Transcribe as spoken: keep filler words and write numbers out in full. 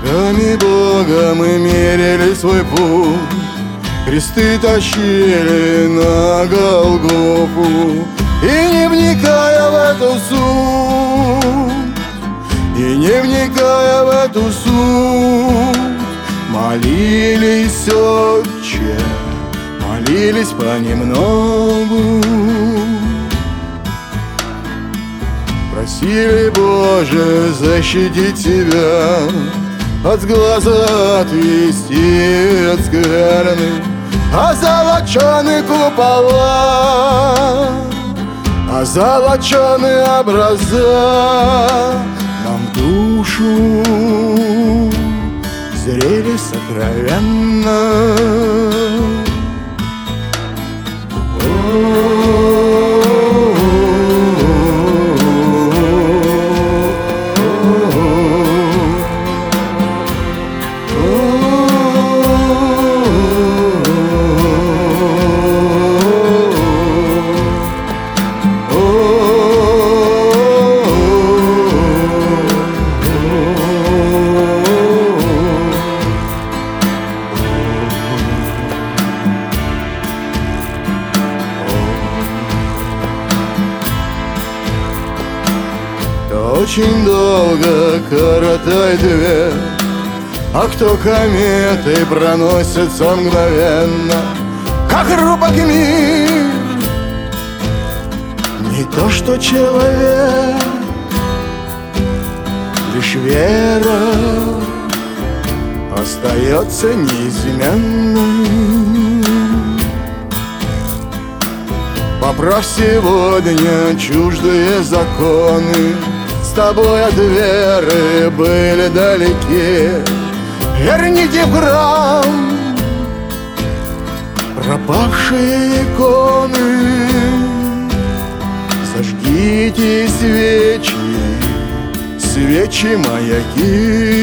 Руками Бога мы мерили свой путь, кресты тащили на Голгофу. И не вникая в эту суть, и не вникая в эту суть, молились, Отче, молились понемногу. Просили, Боже, защитить себя, от глаза отвести от скверны, озолочены купола, озолочены образа нам в душу зрели сокровенно. Очень долго коротает век, а кто кометой проносится мгновенно, как робок мир. Не то что человек, лишь вера остается неизменной. Поправь сегодня чуждые законы, с тобой от веры были далеки. Верните в храм пропавшие иконы, зажгите свечи, свечи маяки.